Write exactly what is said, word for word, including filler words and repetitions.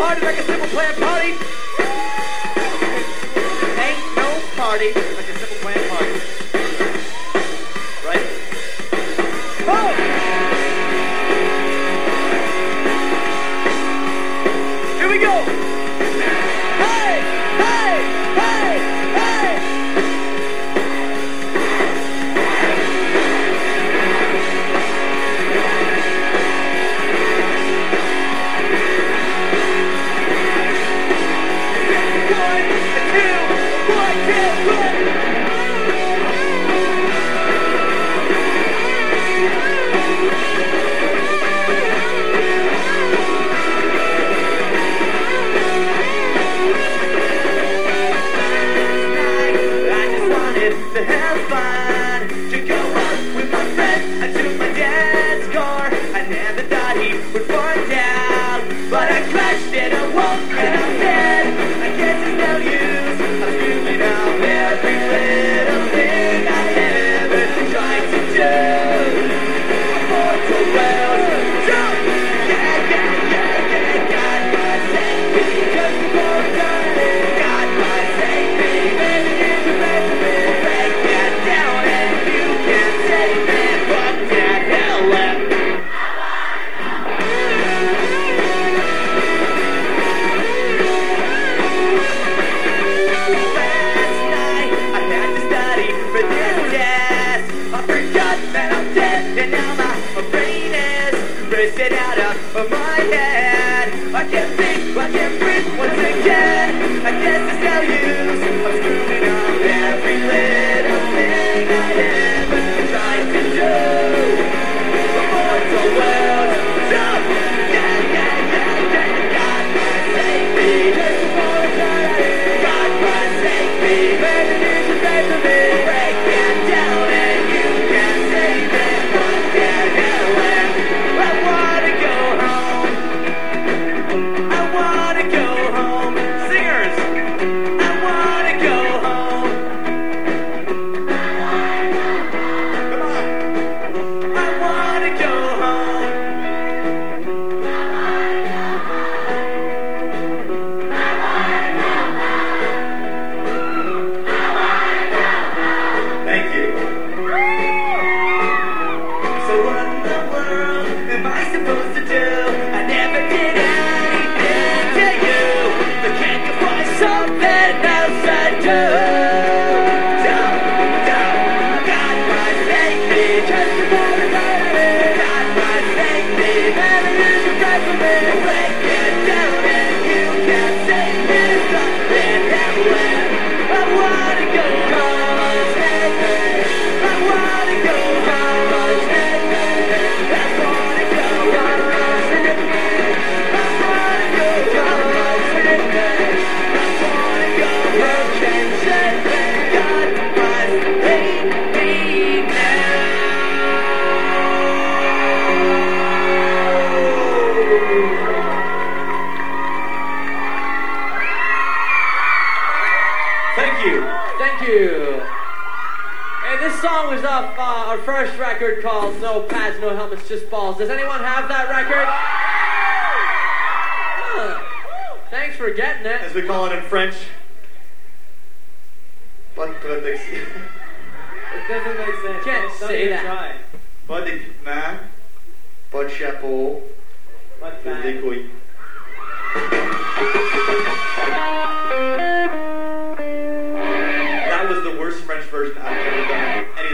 party like a simple plan party. Ain't no party like a simple plan party. Right? Oh! Here we go! Hey! Hey! Hey! Hey! To have fun, to go out with my friends and to my dad's car. I never thought he would find out, but I crashed in a wall and I'm dead. I guess it's no use, I'm screwing up every little thing I ever tried to do. Avoid the world, jump! Yeah, yeah, yeah, yeah, God might save me, just before I'm done. God might save me, maybe it's the best of it. And now my brain is racing out of my head. I can't think, I can't breathe once again. I guess it's no use, I'm screwing up every little thing I ever tried to do. Avoid the world, jump! Yeah, yeah, yeah, yeah, God might save me. Just before it's done, God might save me. Baby, need to pray for me. Break it down and you can save it. I wanna go home. I wanna go home. Singers, I wanna go home. Come on. I wanna go home. Thank you. So what in the world am I supposed to do? I never did anything to you, but can't you find something else I do? Don't, don't, God might save me, just before the night. God might save me, maybe you should pray for me. Break it down and you can save me. Something everywhere. I wanna go home, save me. I wanna go home, save me. I wanna go home, save me. I wanna go home, save me. I wanna go home, save me. God must save me now. Thank you. Thank you. And this song was off uh, our first record called No Pads, No Helmets, Just Balls. Does anyone have that record? Huh. Thanks for getting it. As we call it in French. Pas de protection. It doesn't make sense. Can't Don't say even that. try. Pas d'équipement. Pas de chapeau. Pas de Pas bag. de couilles. That was the worst French version I've ever done.